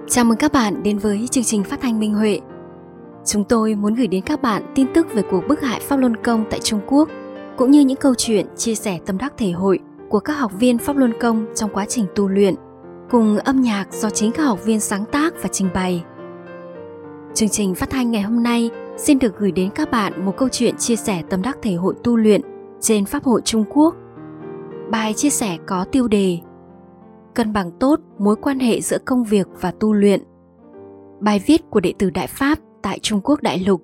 Chào mừng các bạn đến với chương trình phát thanh Minh Huệ. Chúng tôi muốn gửi đến các bạn tin tức về cuộc bức hại Pháp Luân Công tại Trung Quốc, cũng như những câu chuyện chia sẻ tâm đắc thể hội của các học viên Pháp Luân Công trong quá trình tu luyện, cùng âm nhạc do chính các học viên sáng tác và trình bày. Chương trình phát thanh ngày hôm nay xin được gửi đến các bạn một câu chuyện chia sẻ tâm đắc thể hội tu luyện trên Pháp hội Trung Quốc. Bài chia sẻ có tiêu đề Cân bằng tốt mối quan hệ giữa công việc và tu luyện. Bài viết của đệ tử Đại Pháp tại Trung Quốc đại lục.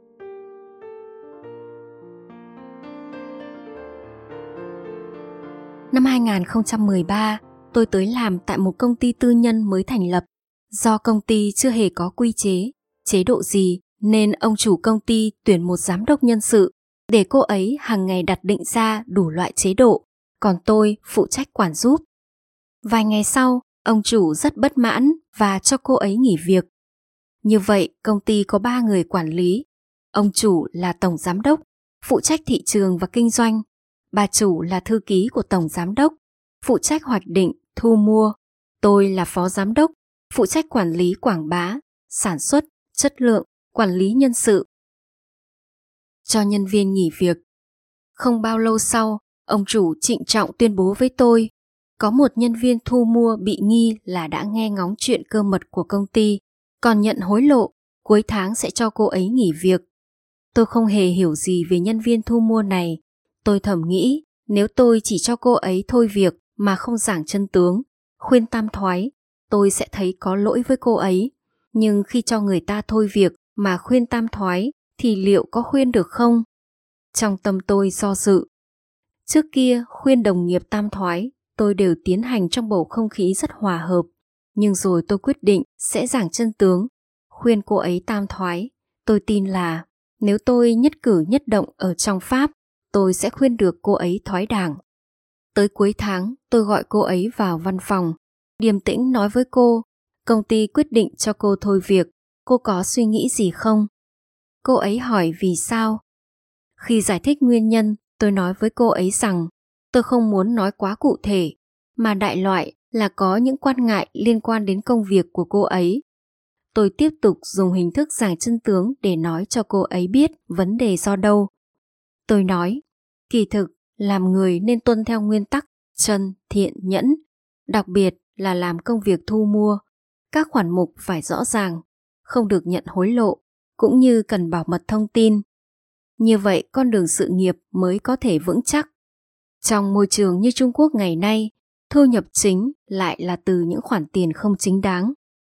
Năm 2013, tôi tới làm tại một công ty tư nhân mới thành lập. Do công ty chưa hề có quy chế, chế độ gì nên ông chủ công ty tuyển một giám đốc nhân sự để cô ấy hàng ngày đặt định ra đủ loại chế độ, còn tôi phụ trách quản giúp. Vài ngày sau, ông chủ rất bất mãn và cho cô ấy nghỉ việc. Như vậy, công ty có 3 người quản lý. Ông chủ là tổng giám đốc, phụ trách thị trường và kinh doanh. Bà chủ là thư ký của tổng giám đốc, phụ trách hoạch định, thu mua. Tôi là phó giám đốc, phụ trách quản lý quảng bá, sản xuất, chất lượng, quản lý nhân sự. Cho nhân viên nghỉ việc. Không bao lâu sau, ông chủ trịnh trọng tuyên bố với tôi, có một nhân viên thu mua bị nghi là đã nghe ngóng chuyện cơ mật của công ty, còn nhận hối lộ, cuối tháng sẽ cho cô ấy nghỉ việc. Tôi không hề hiểu gì về nhân viên thu mua này. Tôi thầm nghĩ, nếu tôi chỉ cho cô ấy thôi việc mà không giảng chân tướng, khuyên tam thoái, tôi sẽ thấy có lỗi với cô ấy. Nhưng khi cho người ta thôi việc mà khuyên tam thoái, thì liệu có khuyên được không? Trong tâm tôi do dự. Trước kia khuyên đồng nghiệp tam thoái, tôi đều tiến hành trong bầu không khí rất hòa hợp. Nhưng rồi tôi quyết định sẽ giảng chân tướng, khuyên cô ấy tam thoái. Tôi tin là nếu tôi nhất cử nhất động ở trong Pháp, tôi sẽ khuyên được cô ấy thoái đảng. Tới cuối tháng, tôi gọi cô ấy vào văn phòng, điềm tĩnh nói với cô, công ty quyết định cho cô thôi việc, cô có suy nghĩ gì không? Cô ấy hỏi vì sao? Khi giải thích nguyên nhân, tôi nói với cô ấy rằng tôi không muốn nói quá cụ thể, mà đại loại là có những quan ngại liên quan đến công việc của cô ấy. Tôi tiếp tục dùng hình thức giảng chân tướng để nói cho cô ấy biết vấn đề do đâu. Tôi nói, kỳ thực, làm người nên tuân theo nguyên tắc chân, thiện, nhẫn, đặc biệt là làm công việc thu mua. Các khoản mục phải rõ ràng, không được nhận hối lộ, cũng như cần bảo mật thông tin. Như vậy con đường sự nghiệp mới có thể vững chắc. Trong môi trường như Trung Quốc ngày nay, thu nhập chính lại là từ những khoản tiền không chính đáng.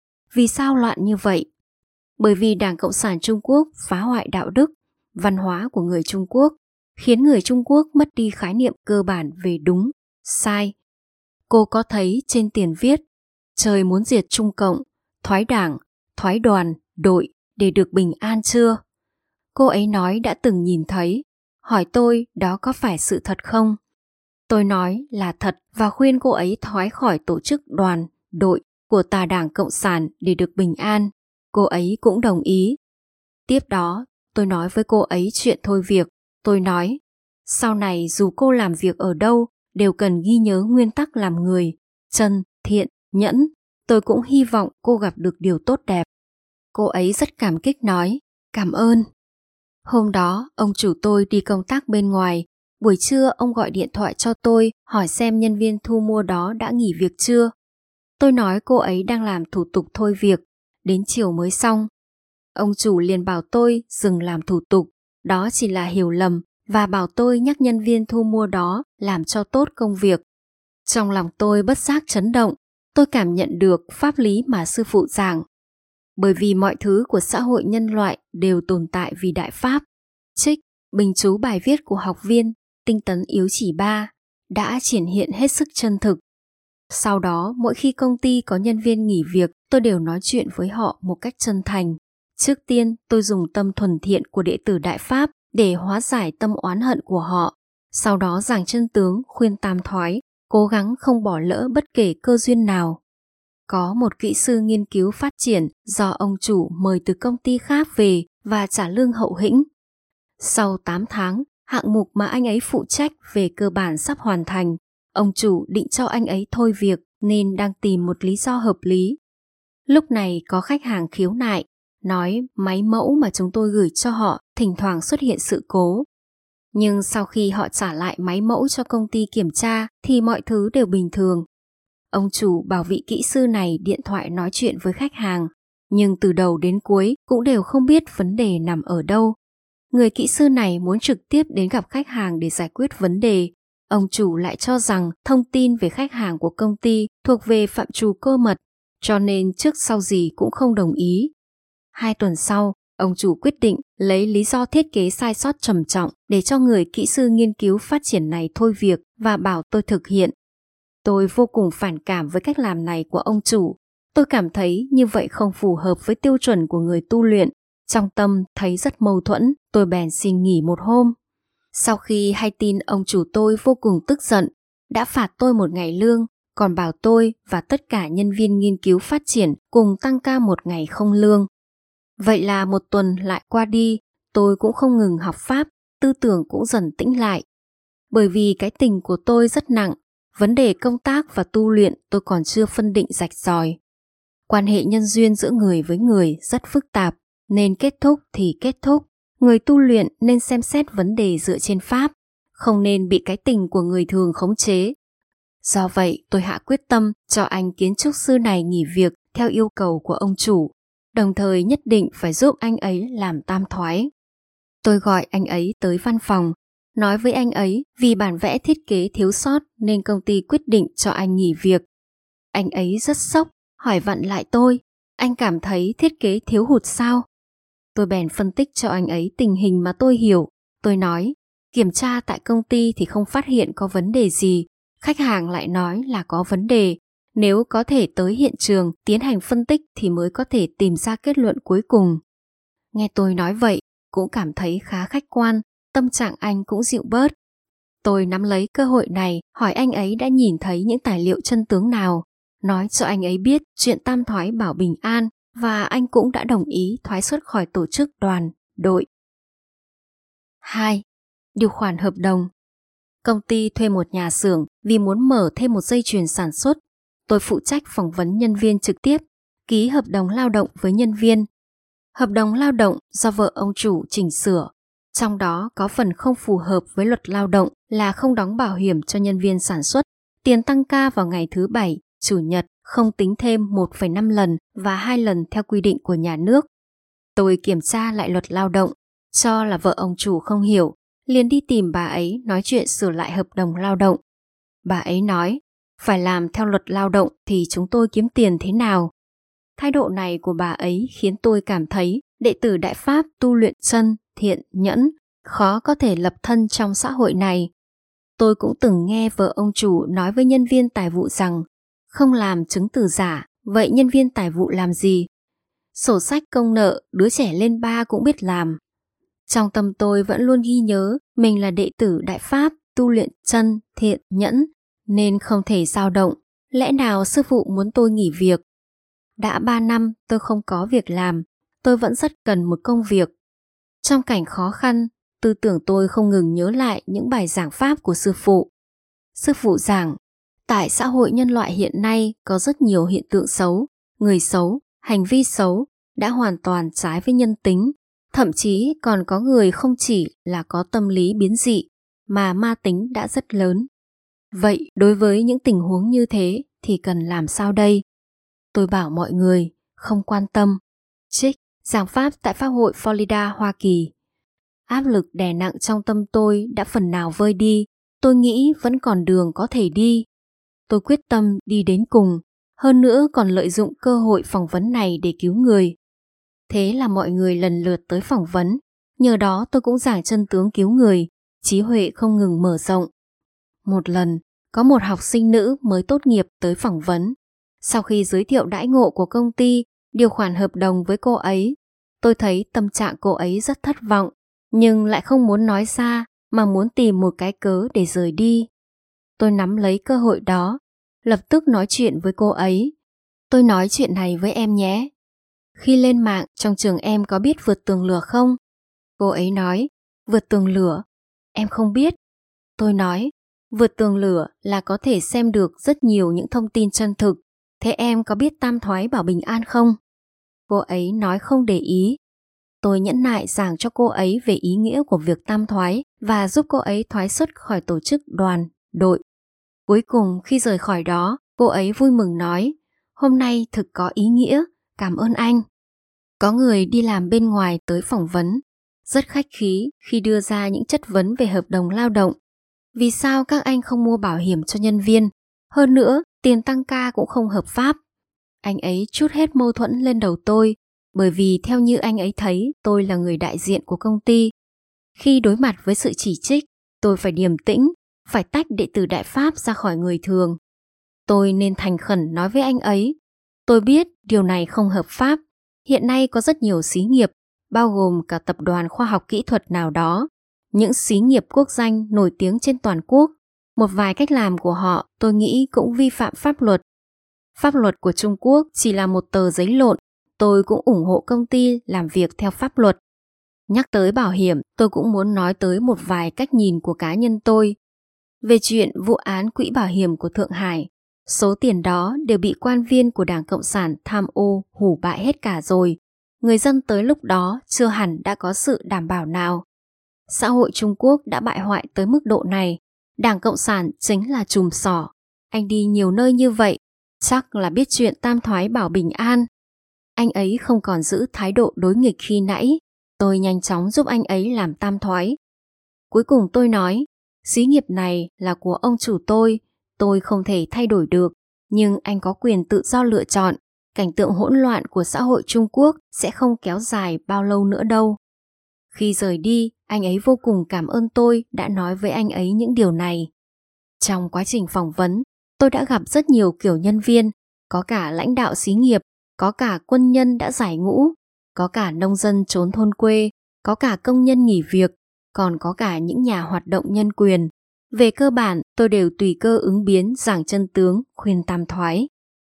Vì sao loạn như vậy? Bởi vì Đảng Cộng sản Trung Quốc phá hoại đạo đức, văn hóa của người Trung Quốc, khiến người Trung Quốc mất đi khái niệm cơ bản về đúng, sai. Cô có thấy trên tiền viết, trời muốn diệt Trung Cộng, thoái đảng, thoái đoàn, đội để được bình an chưa? Cô ấy nói đã từng nhìn thấy, hỏi tôi đó có phải sự thật không? Tôi nói là thật và khuyên cô ấy thoái khỏi tổ chức đoàn, đội của tà Đảng Cộng sản để được bình an. Cô ấy cũng đồng ý. Tiếp đó, tôi nói với cô ấy chuyện thôi việc. Tôi nói, sau này dù cô làm việc ở đâu, đều cần ghi nhớ nguyên tắc làm người, chân, thiện, nhẫn. Tôi cũng hy vọng cô gặp được điều tốt đẹp. Cô ấy rất cảm kích nói, cảm ơn. Hôm đó, ông chủ tôi đi công tác bên ngoài. Buổi trưa ông gọi điện thoại cho tôi hỏi xem nhân viên thu mua đó đã nghỉ việc chưa. Tôi nói cô ấy đang làm thủ tục thôi việc, đến chiều mới xong. Ông chủ liền bảo tôi dừng làm thủ tục, đó chỉ là hiểu lầm, và bảo tôi nhắc nhân viên thu mua đó làm cho tốt công việc. Trong lòng tôi bất giác chấn động, tôi cảm nhận được pháp lý mà sư phụ giảng. Bởi vì mọi thứ của xã hội nhân loại đều tồn tại vì Đại Pháp. Trích, bình chú bài viết của học viên Tinh tấn yếu chỉ 3 đã triển hiện hết sức chân thực. Sau đó, mỗi khi công ty có nhân viên nghỉ việc, tôi đều nói chuyện với họ một cách chân thành. Trước tiên, tôi dùng tâm thuần thiện của đệ tử Đại Pháp để hóa giải tâm oán hận của họ. Sau đó giảng chân tướng, khuyên tam thoái, cố gắng không bỏ lỡ bất kể cơ duyên nào. Có một kỹ sư nghiên cứu phát triển do ông chủ mời từ công ty khác về và trả lương hậu hĩnh. Sau 8 tháng, hạng mục mà anh ấy phụ trách về cơ bản sắp hoàn thành. Ông chủ định cho anh ấy thôi việc nên đang tìm một lý do hợp lý. Lúc này có khách hàng khiếu nại, nói máy mẫu mà chúng tôi gửi cho họ thỉnh thoảng xuất hiện sự cố. Nhưng sau khi họ trả lại máy mẫu cho công ty kiểm tra thì mọi thứ đều bình thường. Ông chủ bảo vị kỹ sư này điện thoại nói chuyện với khách hàng, nhưng từ đầu đến cuối cũng đều không biết vấn đề nằm ở đâu. Người kỹ sư này muốn trực tiếp đến gặp khách hàng để giải quyết vấn đề. Ông chủ lại cho rằng thông tin về khách hàng của công ty thuộc về phạm trù cơ mật, cho nên trước sau gì cũng không đồng ý. 2 tuần sau, ông chủ quyết định lấy lý do thiết kế sai sót trầm trọng để cho người kỹ sư nghiên cứu phát triển này thôi việc và bảo tôi thực hiện. Tôi vô cùng phản cảm với cách làm này của ông chủ. Tôi cảm thấy như vậy không phù hợp với tiêu chuẩn của người tu luyện. Trong tâm thấy rất mâu thuẫn, tôi bèn xin nghỉ một hôm. Sau khi hay tin ông chủ tôi vô cùng tức giận, đã phạt tôi 1 ngày lương, còn bảo tôi và tất cả nhân viên nghiên cứu phát triển cùng tăng ca 1 ngày không lương. Vậy là 1 tuần lại qua đi, tôi cũng không ngừng học pháp, tư tưởng cũng dần tĩnh lại. Bởi vì cái tình của tôi rất nặng, vấn đề công tác và tu luyện tôi còn chưa phân định rạch ròi. Quan hệ nhân duyên giữa người với người rất phức tạp, nên kết thúc thì kết thúc. Người tu luyện nên xem xét vấn đề dựa trên pháp, không nên bị cái tình của người thường khống chế. Do vậy, tôi hạ quyết tâm cho anh kiến trúc sư này nghỉ việc theo yêu cầu của ông chủ, đồng thời nhất định phải giúp anh ấy làm tam thoái. Tôi gọi anh ấy tới văn phòng, nói với anh ấy vì bản vẽ thiết kế thiếu sót nên công ty quyết định cho anh nghỉ việc. Anh ấy rất sốc, hỏi vặn lại tôi, anh cảm thấy thiết kế thiếu hụt sao? Tôi bèn phân tích cho anh ấy tình hình mà tôi hiểu. Tôi nói, kiểm tra tại công ty thì không phát hiện có vấn đề gì, khách hàng lại nói là có vấn đề. Nếu có thể tới hiện trường tiến hành phân tích thì mới có thể tìm ra kết luận cuối cùng. Nghe tôi nói vậy, cũng cảm thấy khá khách quan, tâm trạng anh cũng dịu bớt. Tôi nắm lấy cơ hội này hỏi anh ấy đã nhìn thấy những tài liệu chân tướng nào, nói cho anh ấy biết chuyện tam thoái Bảo Bình An và anh cũng đã đồng ý thoái xuất khỏi tổ chức đoàn, đội. 2. Điều khoản hợp đồng. Công ty thuê một nhà xưởng vì muốn mở thêm một dây chuyền sản xuất. Tôi phụ trách phỏng vấn nhân viên trực tiếp, ký hợp đồng lao động với nhân viên. Hợp đồng lao động do vợ ông chủ chỉnh sửa, trong đó có phần không phù hợp với luật lao động là không đóng bảo hiểm cho nhân viên sản xuất, tiền tăng ca vào ngày thứ Bảy, Chủ nhật không tính thêm 1,5 lần và 2 lần theo quy định của nhà nước. Tôi kiểm tra lại luật lao động, cho là vợ ông chủ không hiểu, liền đi tìm bà ấy nói chuyện sửa lại hợp đồng lao động. Bà ấy nói, phải làm theo luật lao động thì chúng tôi kiếm tiền thế nào? Thái độ này của bà ấy khiến tôi cảm thấy đệ tử Đại Pháp tu luyện chân, thiện, nhẫn, khó có thể lập thân trong xã hội này. Tôi cũng từng nghe vợ ông chủ nói với nhân viên tài vụ rằng, không làm chứng từ giả, vậy nhân viên tài vụ làm gì? Sổ sách công nợ, đứa trẻ lên 3 cũng biết làm. Trong tâm tôi vẫn luôn ghi nhớ mình là đệ tử Đại Pháp, tu luyện chân, thiện, nhẫn, nên không thể dao động. Lẽ nào sư phụ muốn tôi nghỉ việc? Đã 3 năm tôi không có việc làm, tôi vẫn rất cần một công việc. Trong cảnh khó khăn, tư tưởng tôi không ngừng nhớ lại những bài giảng pháp của sư phụ. Sư phụ giảng, tại xã hội nhân loại hiện nay có rất nhiều hiện tượng xấu, người xấu, hành vi xấu đã hoàn toàn trái với nhân tính. Thậm chí còn có người không chỉ là có tâm lý biến dị mà ma tính đã rất lớn. Vậy đối với những tình huống như thế thì cần làm sao đây? Tôi bảo mọi người không quan tâm. Trích giảng pháp tại Pháp hội Florida, Hoa Kỳ. Áp lực đè nặng trong tâm tôi đã phần nào vơi đi. Tôi nghĩ vẫn còn đường có thể đi. Tôi quyết tâm đi đến cùng, hơn nữa còn lợi dụng cơ hội phỏng vấn này để cứu người. Thế là mọi người lần lượt tới phỏng vấn. Nhờ đó tôi cũng giảng chân tướng cứu người, trí huệ không ngừng mở rộng. Một lần, có một học sinh nữ mới tốt nghiệp tới phỏng vấn. Sau khi giới thiệu đãi ngộ của công ty, điều khoản hợp đồng với cô ấy, tôi thấy tâm trạng cô ấy rất thất vọng, nhưng lại không muốn nói ra mà muốn tìm một cái cớ để rời đi. Tôi nắm lấy cơ hội đó, lập tức nói chuyện với cô ấy. Tôi nói chuyện này với em nhé. Khi lên mạng trong trường em có biết vượt tường lửa không? Cô ấy nói, vượt tường lửa? Em không biết. Tôi nói, vượt tường lửa là có thể xem được rất nhiều những thông tin chân thực. Thế em có biết tam thoái bảo bình an không? Cô ấy nói không để ý. Tôi nhẫn nại giảng cho cô ấy về ý nghĩa của việc tam thoái và giúp cô ấy thoái xuất khỏi tổ chức đoàn, đội. Cuối cùng khi rời khỏi đó, cô ấy vui mừng nói, hôm nay thực có ý nghĩa, cảm ơn anh. Có người đi làm bên ngoài tới phỏng vấn, rất khách khí khi đưa ra những chất vấn về hợp đồng lao động. Vì sao các anh không mua bảo hiểm cho nhân viên? Hơn nữa, tiền tăng ca cũng không hợp pháp. Anh ấy trút hết mâu thuẫn lên đầu tôi, bởi vì theo như anh ấy thấy, tôi là người đại diện của công ty. Khi đối mặt với sự chỉ trích, tôi phải điềm tĩnh, phải tách đệ tử Đại Pháp ra khỏi người thường. Tôi nên thành khẩn nói với anh ấy, tôi biết điều này không hợp pháp. Hiện nay có rất nhiều xí nghiệp, bao gồm cả tập đoàn khoa học kỹ thuật nào đó, những xí nghiệp quốc danh nổi tiếng trên toàn quốc. Một vài cách làm của họ tôi nghĩ cũng vi phạm pháp luật. Pháp luật của Trung Quốc chỉ là một tờ giấy lộn, tôi cũng ủng hộ công ty làm việc theo pháp luật. Nhắc tới bảo hiểm, tôi cũng muốn nói tới một vài cách nhìn của cá nhân tôi. Về chuyện vụ án quỹ bảo hiểm của Thượng Hải, số tiền đó đều bị quan viên của Đảng Cộng sản tham ô hủ bại hết cả rồi. Người dân tới lúc đó chưa hẳn đã có sự đảm bảo nào. Xã hội Trung Quốc đã bại hoại tới mức độ này. Đảng Cộng sản chính là chùm sỏ. Anh đi nhiều nơi như vậy, chắc là biết chuyện tam thoái bảo bình an. Anh ấy không còn giữ thái độ đối nghịch khi nãy. Tôi nhanh chóng giúp anh ấy làm tam thoái. Cuối cùng tôi nói, xí nghiệp này là của ông chủ tôi không thể thay đổi được, nhưng anh có quyền tự do lựa chọn. Cảnh tượng hỗn loạn của xã hội Trung Quốc sẽ không kéo dài bao lâu nữa đâu. Khi rời đi, anh ấy vô cùng cảm ơn tôi đã nói với anh ấy những điều này. Trong quá trình phỏng vấn, tôi đã gặp rất nhiều kiểu nhân viên, có cả lãnh đạo xí nghiệp, có cả quân nhân đã giải ngũ, có cả nông dân trốn thôn quê, có cả công nhân nghỉ việc, còn có cả những nhà hoạt động nhân quyền. Về cơ bản, tôi đều tùy cơ ứng biến giảng chân tướng, khuyên tam thoái.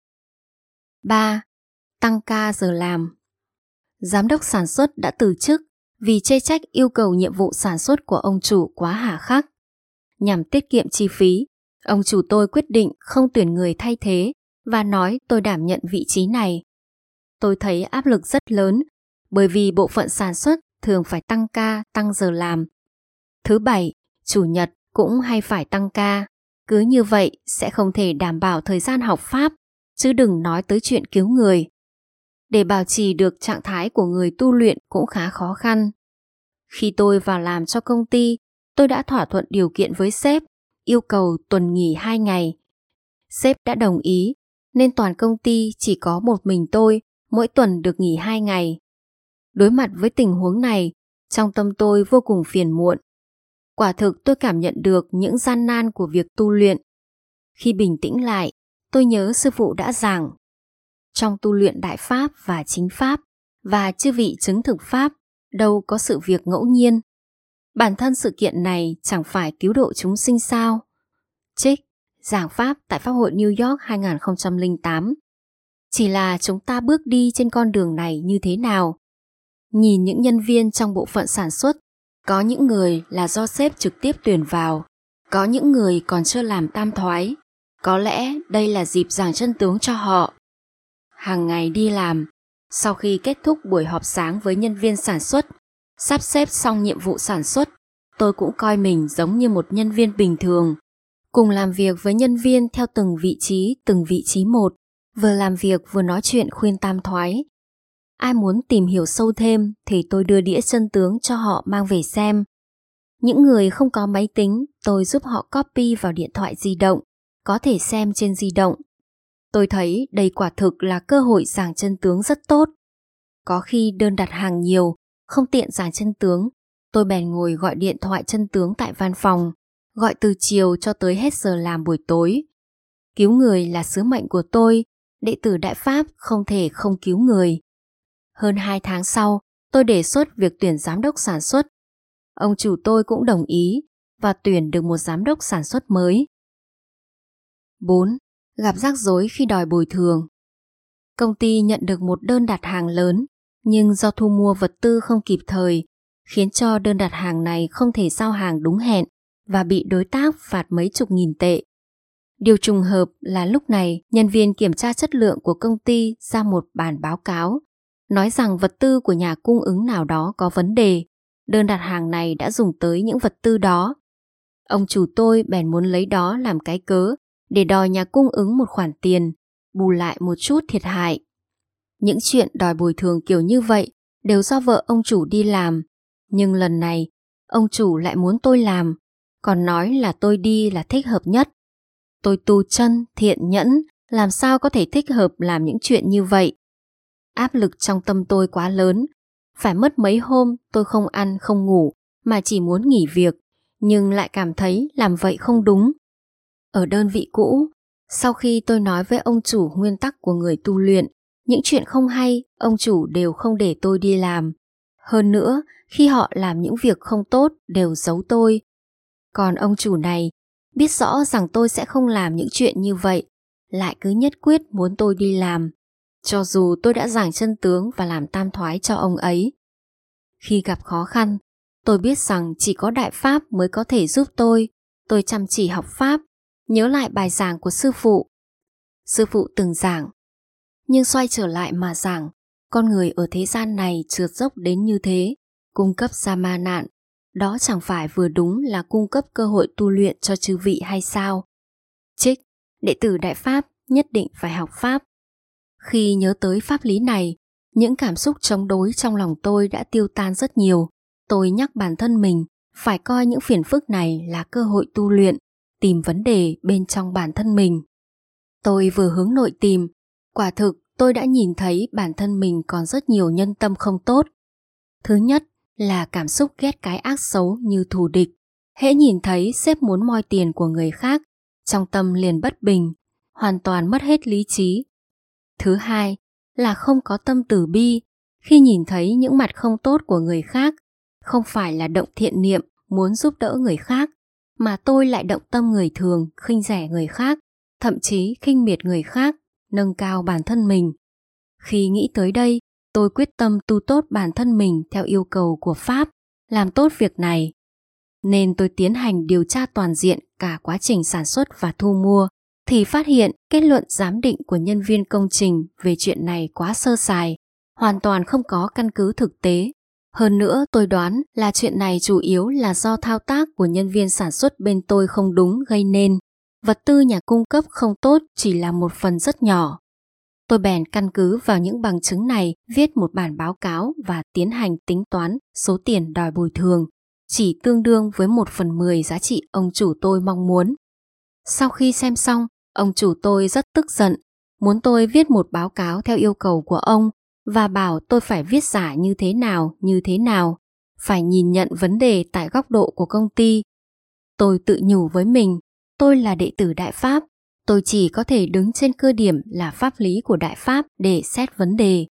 3. Tăng ca giờ làm. Giám đốc sản xuất đã từ chức vì chê trách yêu cầu nhiệm vụ sản xuất của ông chủ quá hà khắc. Nhằm tiết kiệm chi phí, ông chủ tôi quyết định không tuyển người thay thế và nói tôi đảm nhận vị trí này. Tôi thấy áp lực rất lớn bởi vì bộ phận sản xuất thường phải tăng ca, tăng giờ làm. Thứ Bảy, Chủ nhật cũng hay phải tăng ca. Cứ như vậy sẽ không thể đảm bảo thời gian học pháp, chứ đừng nói tới chuyện cứu người. Để bảo trì được trạng thái của người tu luyện cũng khá khó khăn. Khi tôi vào làm cho công ty, tôi đã thỏa thuận điều kiện với sếp, yêu cầu tuần nghỉ 2 ngày. Sếp đã đồng ý, nên toàn công ty chỉ có một mình tôi, mỗi tuần được nghỉ 2 ngày. Đối mặt với tình huống này, trong tâm tôi vô cùng phiền muộn. Quả thực tôi cảm nhận được những gian nan của việc tu luyện. Khi bình tĩnh lại, tôi nhớ sư phụ đã giảng, trong tu luyện Đại Pháp và Chính Pháp và chư vị chứng thực Pháp, đâu có sự việc ngẫu nhiên. Bản thân sự kiện này chẳng phải cứu độ chúng sinh sao? Trích, giảng Pháp tại Pháp hội New York 2008. Chỉ là chúng ta bước đi trên con đường này như thế nào? Nhìn những nhân viên trong bộ phận sản xuất, có những người là do sếp trực tiếp tuyển vào, có những người còn chưa làm tam thoái. Có lẽ đây là dịp giảng chân tướng cho họ. Hàng ngày đi làm, sau khi kết thúc buổi họp sáng với nhân viên sản xuất, sắp xếp xong nhiệm vụ sản xuất, tôi cũng coi mình giống như một nhân viên bình thường. Cùng làm việc với nhân viên theo từng vị trí một, vừa làm việc vừa nói chuyện khuyên tam thoái. Ai muốn tìm hiểu sâu thêm thì tôi đưa đĩa chân tướng cho họ mang về xem. Những người không có máy tính, tôi giúp họ copy vào điện thoại di động, có thể xem trên di động. Tôi thấy đây quả thực là cơ hội giảng chân tướng rất tốt. Có khi đơn đặt hàng nhiều, không tiện giảng chân tướng, tôi bèn ngồi gọi điện thoại chân tướng tại văn phòng, gọi từ chiều cho tới hết giờ làm buổi tối. Cứu người là sứ mệnh của tôi, đệ tử Đại Pháp không thể không cứu người. Hơn 2 tháng sau, tôi đề xuất việc tuyển giám đốc sản xuất. Ông chủ tôi cũng đồng ý và tuyển được một giám đốc sản xuất mới. 4. Gặp rắc rối khi đòi bồi thường. Công ty nhận được một đơn đặt hàng lớn, nhưng do thu mua vật tư không kịp thời, khiến cho đơn đặt hàng này không thể giao hàng đúng hẹn và bị đối tác phạt mấy chục nghìn tệ. Điều trùng hợp là lúc này nhân viên kiểm tra chất lượng của công ty ra một bản báo cáo, nói rằng vật tư của nhà cung ứng nào đó có vấn đề. Đơn đặt hàng này đã dùng tới những vật tư đó. Ông chủ tôi bèn muốn lấy đó làm cái cớ để đòi nhà cung ứng một khoản tiền, bù lại một chút thiệt hại. Những chuyện đòi bồi thường kiểu như vậy đều do vợ ông chủ đi làm, nhưng lần này ông chủ lại muốn tôi làm, còn nói là tôi đi là thích hợp nhất. Tôi tu chân, thiện nhẫn, làm sao có thể thích hợp làm những chuyện như vậy. Áp lực trong tâm tôi quá lớn, phải mất mấy hôm tôi không ăn không ngủ mà chỉ muốn nghỉ việc, nhưng lại cảm thấy làm vậy không đúng. Ở đơn vị cũ, sau khi tôi nói với ông chủ nguyên tắc của người tu luyện, những chuyện không hay ông chủ đều không để tôi đi làm. Hơn nữa, khi họ làm những việc không tốt đều giấu tôi. Còn ông chủ này biết rõ rằng tôi sẽ không làm những chuyện như vậy, lại cứ nhất quyết muốn tôi đi làm, cho dù tôi đã giảng chân tướng và làm tam thoái cho ông ấy. Khi gặp khó khăn, tôi biết rằng chỉ có Đại Pháp mới có thể giúp tôi. Tôi chăm chỉ học Pháp, nhớ lại bài giảng của sư phụ. Sư phụ từng giảng, nhưng xoay trở lại mà giảng, con người ở thế gian này trượt dốc đến như thế, cung cấp ra ma nạn, đó chẳng phải vừa đúng là cung cấp cơ hội tu luyện cho chư vị hay sao? Trích, đệ tử Đại Pháp nhất định phải học Pháp. Khi nhớ tới pháp lý này, những cảm xúc chống đối trong lòng tôi đã tiêu tan rất nhiều. Tôi nhắc bản thân mình phải coi những phiền phức này là cơ hội tu luyện, tìm vấn đề bên trong bản thân mình. Tôi vừa hướng nội tìm, quả thực tôi đã nhìn thấy bản thân mình còn rất nhiều nhân tâm không tốt. Thứ nhất là cảm xúc ghét cái ác xấu như thù địch. Hễ nhìn thấy sếp muốn moi tiền của người khác, trong tâm liền bất bình, hoàn toàn mất hết lý trí. Thứ hai là không có tâm từ bi. Khi nhìn thấy những mặt không tốt của người khác, không phải là động thiện niệm muốn giúp đỡ người khác, mà tôi lại động tâm người thường, khinh rẻ người khác, thậm chí khinh miệt người khác, nâng cao bản thân mình. Khi nghĩ tới đây, tôi quyết tâm tu tốt bản thân mình theo yêu cầu của Pháp, làm tốt việc này. Nên tôi tiến hành điều tra toàn diện cả quá trình sản xuất và thu mua, thì phát hiện kết luận giám định của nhân viên công trình về chuyện này quá sơ sài, hoàn toàn không có căn cứ thực tế. Hơn nữa tôi đoán là chuyện này chủ yếu là do thao tác của nhân viên sản xuất bên tôi không đúng gây nên. Vật tư nhà cung cấp không tốt chỉ là một phần rất nhỏ. Tôi bèn căn cứ vào những bằng chứng này viết một bản báo cáo và tiến hành tính toán số tiền đòi bồi thường, chỉ tương đương với 1/10 giá trị ông chủ tôi mong muốn. Sau khi xem xong, ông chủ tôi rất tức giận, muốn tôi viết một báo cáo theo yêu cầu của ông và bảo tôi phải viết giả như thế nào, phải nhìn nhận vấn đề tại góc độ của công ty. Tôi tự nhủ với mình, tôi là đệ tử Đại Pháp, tôi chỉ có thể đứng trên cơ điểm là pháp lý của Đại Pháp để xét vấn đề.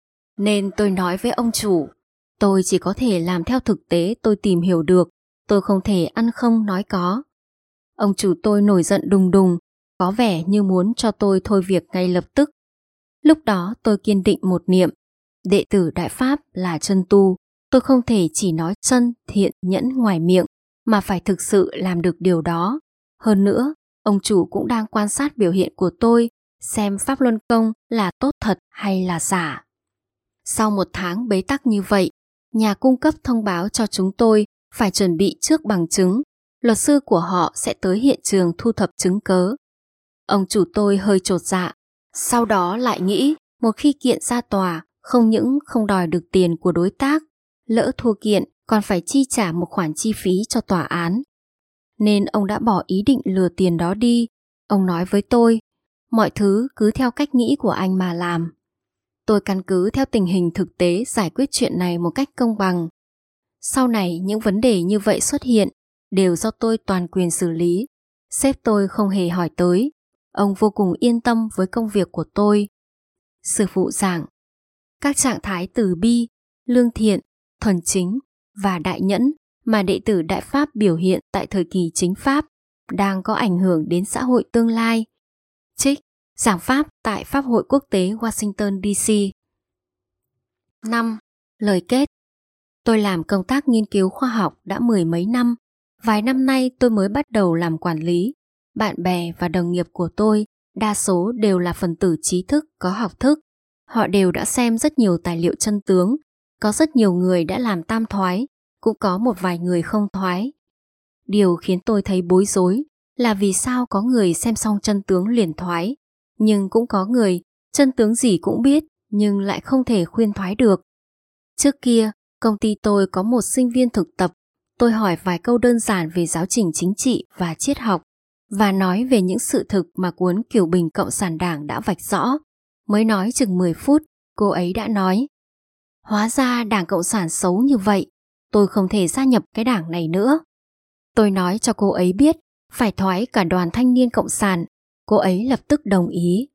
Nên tôi nói với ông chủ, tôi chỉ có thể làm theo thực tế tôi tìm hiểu được, tôi không thể ăn không nói có. Ông chủ tôi nổi giận đùng đùng, có vẻ như muốn cho tôi thôi việc ngay lập tức. Lúc đó tôi kiên định một niệm, đệ tử Đại Pháp là chân tu, tôi không thể chỉ nói chân thiện nhẫn ngoài miệng, mà phải thực sự làm được điều đó. Hơn nữa, ông chủ cũng đang quan sát biểu hiện của tôi, xem Pháp Luân Công là tốt thật hay là giả. Sau 1 tháng bế tắc như vậy, nhà cung cấp thông báo cho chúng tôi phải chuẩn bị trước bằng chứng. Luật sư của họ sẽ tới hiện trường thu thập chứng cớ. Ông chủ tôi hơi chột dạ, sau đó lại nghĩ một khi kiện ra tòa, không những không đòi được tiền của đối tác, lỡ thua kiện còn phải chi trả một khoản chi phí cho tòa án. Nên ông đã bỏ ý định lừa tiền đó đi. Ông nói với tôi, mọi thứ cứ theo cách nghĩ của anh mà làm. Tôi căn cứ theo tình hình thực tế giải quyết chuyện này một cách công bằng. Sau này những vấn đề như vậy xuất hiện đều do tôi toàn quyền xử lý. Sếp tôi không hề hỏi tới. Ông vô cùng yên tâm với công việc của tôi. Sư phụ giảng, các trạng thái từ bi, lương thiện, thuần chính và đại nhẫn mà đệ tử Đại Pháp biểu hiện tại thời kỳ chính Pháp đang có ảnh hưởng đến xã hội tương lai. Trích, giảng Pháp tại Pháp hội Quốc tế Washington DC. 5. Lời kết. Tôi làm công tác nghiên cứu khoa học đã 10 mấy năm. Vài năm nay tôi mới bắt đầu làm quản lý. Bạn bè và đồng nghiệp của tôi đa số đều là phần tử trí thức có học thức. Họ đều đã xem rất nhiều tài liệu chân tướng. Có rất nhiều người đã làm tam thoái, cũng có một vài người không thoái. Điều khiến tôi thấy bối rối là vì sao có người xem xong chân tướng liền thoái, nhưng cũng có người chân tướng gì cũng biết nhưng lại không thể khuyên thoái được. Trước kia, công ty tôi có một sinh viên thực tập. Tôi hỏi vài câu đơn giản về giáo trình chính trị và triết học và nói về những sự thực mà cuốn Kiểu Bình Cộng sản Đảng đã vạch rõ. Mới nói chừng 10 phút, cô ấy đã nói: hóa ra Đảng Cộng sản xấu như vậy, tôi không thể gia nhập cái đảng này nữa. Tôi nói cho cô ấy biết phải thoái cả đoàn thanh niên Cộng sản. Cô ấy lập tức đồng ý.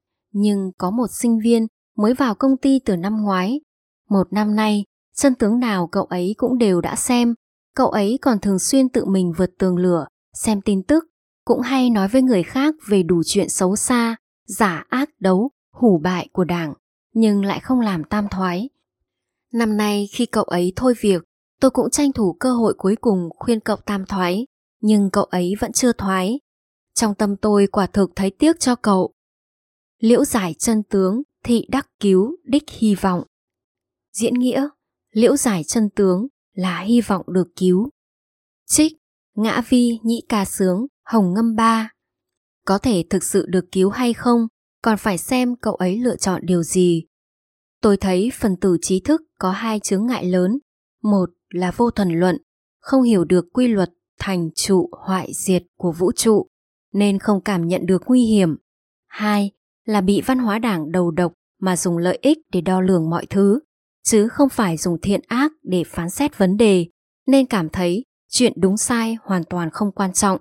Nhưng có một sinh viên mới vào công ty từ năm ngoái. Một năm nay, chân tướng nào cậu ấy cũng đều đã xem. Cậu ấy còn thường xuyên tự mình vượt tường lửa, xem tin tức, cũng hay nói với người khác về đủ chuyện xấu xa, giả ác đấu, hủ bại của đảng, nhưng lại không làm tam thoái. Năm nay khi cậu ấy thôi việc, tôi cũng tranh thủ cơ hội cuối cùng khuyên cậu tam thoái, nhưng cậu ấy vẫn chưa thoái. Trong tâm tôi quả thực thấy tiếc cho cậu. Liễu giải chân tướng, thị đắc cứu, đích hy vọng. Diễn nghĩa: liễu giải chân tướng là hy vọng được cứu. Trích: Ngã Vi Nhĩ Ca Sướng, Hồng Ngâm 3. Có thể thực sự được cứu hay không, còn phải xem cậu ấy lựa chọn điều gì. Tôi thấy phần tử trí thức có hai chướng ngại lớn. Một là vô thần luận, không hiểu được quy luật thành trụ hoại diệt của vũ trụ, nên không cảm nhận được nguy hiểm. Hai là bị văn hóa đảng đầu độc mà dùng lợi ích để đo lường mọi thứ, chứ không phải dùng thiện ác để phán xét vấn đề, nên cảm thấy chuyện đúng sai hoàn toàn không quan trọng.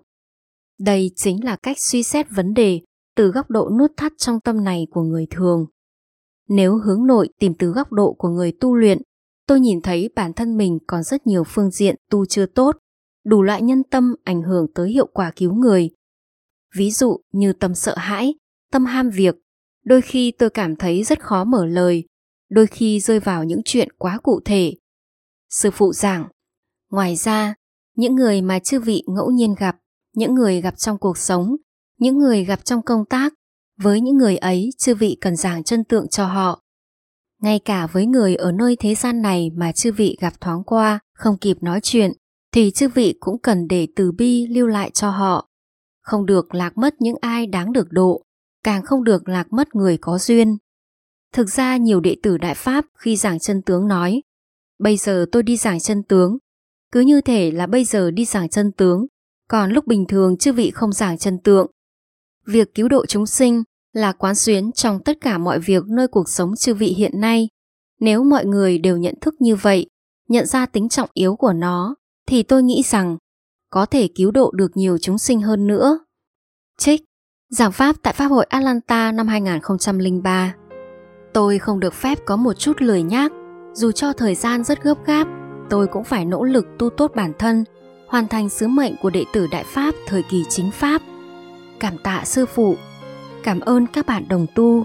Đây chính là cách suy xét vấn đề từ góc độ nút thắt trong tâm này của người thường. Nếu hướng nội tìm từ góc độ của người tu luyện, tôi nhìn thấy bản thân mình còn rất nhiều phương diện tu chưa tốt, đủ loại nhân tâm ảnh hưởng tới hiệu quả cứu người. Ví dụ như tâm sợ hãi, tâm ham việc, đôi khi tôi cảm thấy rất khó mở lời, đôi khi rơi vào những chuyện quá cụ thể. Sư phụ giảng: ngoài ra, những người mà chư vị ngẫu nhiên gặp, những người gặp trong cuộc sống, những người gặp trong công tác, với những người ấy chư vị cần giảng chân tượng cho họ. Ngay cả với người ở nơi thế gian này mà chư vị gặp thoáng qua, không kịp nói chuyện, thì chư vị cũng cần để từ bi lưu lại cho họ. Không được lạc mất những ai đáng được độ, càng không được lạc mất người có duyên. Thực ra nhiều đệ tử Đại Pháp khi giảng chân tướng nói: bây giờ tôi đi giảng chân tướng, cứ như thể là bây giờ đi giảng chân tướng, còn lúc bình thường chư vị không giảng chân tượng. Việc cứu độ chúng sinh là quán xuyến trong tất cả mọi việc nơi cuộc sống chư vị hiện nay. Nếu mọi người đều nhận thức như vậy, nhận ra tính trọng yếu của nó, thì tôi nghĩ rằng có thể cứu độ được nhiều chúng sinh hơn nữa. Trích: Giảng pháp tại Pháp hội Atlanta năm 2003. Tôi không được phép có một chút lười nhác. Dù cho thời gian rất gấp gáp, tôi cũng phải nỗ lực tu tốt bản thân, hoàn thành sứ mệnh của đệ tử Đại Pháp thời kỳ chính Pháp. Cảm tạ sư phụ. Cảm ơn các bạn đồng tu.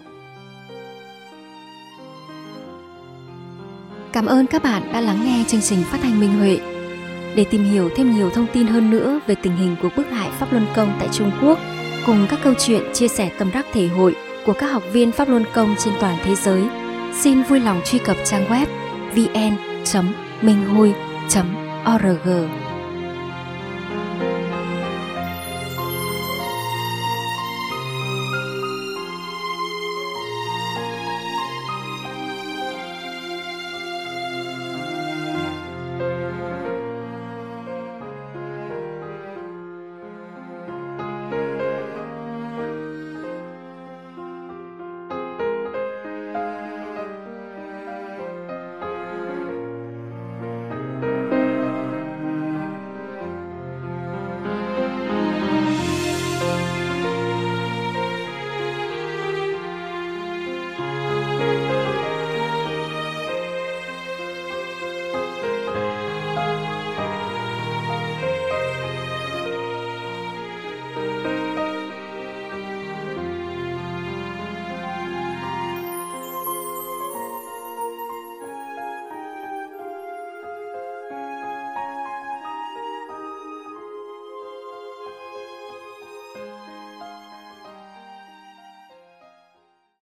Cảm ơn các bạn đã lắng nghe chương trình phát thanh Minh Huệ. Để tìm hiểu thêm nhiều thông tin hơn nữa về tình hình của bức hại Pháp Luân Công tại Trung Quốc, cùng các câu chuyện chia sẻ tâm đắc thể hội của các học viên Pháp Luân Công trên toàn thế giới, xin vui lòng truy cập trang web vn.minhui.org.